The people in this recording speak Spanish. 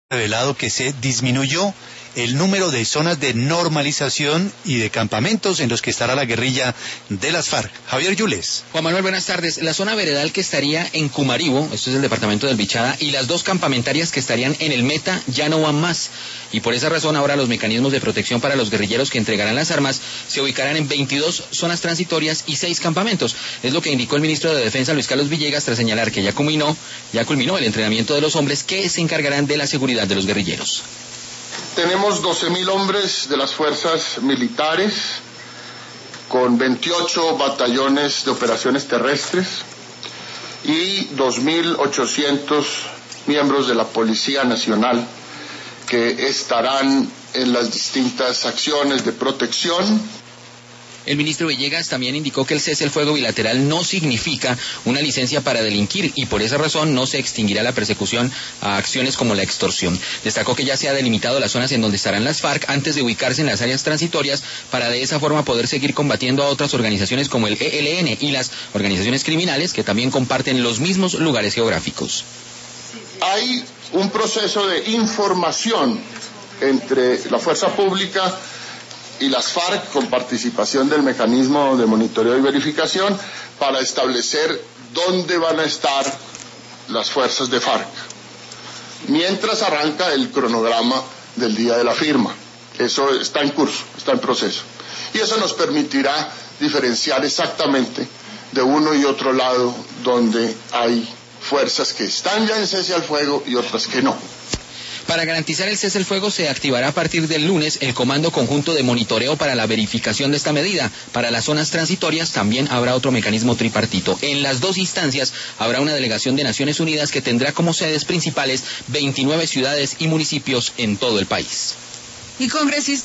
revelado que se disminuyó el número de zonas de normalización y de campamentos en los que estará la guerrilla de las FARC. Javier Yules. Juan Manuel, buenas tardes. La zona veredal que estaría en Cumaribo, esto es el departamento del Bichada, y las dos campamentarias que estarían en el Meta ya no van más. Y por esa razón ahora los mecanismos de protección para los guerrilleros que entregarán las armas se ubicarán en 22 zonas transitorias y 6 campamentos. Es lo que indicó el ministro de Defensa, Luis Carlos Villegas, tras señalar que ya culminó el entrenamiento de los hombres que se encargarán de la seguridad de los guerrilleros. Tenemos 12.000 hombres de las fuerzas militares, con 28 batallones de operaciones terrestres y 2.800 miembros de la Policía Nacional que estarán en las distintas acciones de protección. El ministro Villegas también indicó que el cese al fuego bilateral no significa una licencia para delinquir y por esa razón no se extinguirá la persecución a acciones como la extorsión. Destacó que ya se ha delimitado las zonas en donde estarán las FARC antes de ubicarse en las áreas transitorias para de esa forma poder seguir combatiendo a otras organizaciones como el ELN y las organizaciones criminales que también comparten los mismos lugares geográficos. Hay un proceso de información entre la fuerza pública y las FARC con participación del mecanismo de monitoreo y verificación para establecer dónde van a estar las fuerzas de FARC, mientras arranca el cronograma del día de la firma. Eso está en curso, está en proceso. Y eso nos permitirá diferenciar exactamente de uno y otro lado donde hay fuerzas que están ya en cese al fuego y otras que no. Para garantizar el cese al fuego se activará a partir del lunes el Comando Conjunto de Monitoreo para la verificación de esta medida. Para las zonas transitorias también habrá otro mecanismo tripartito. En las dos instancias habrá una delegación de Naciones Unidas que tendrá como sedes principales 29 ciudades y municipios en todo el país. Y congresistas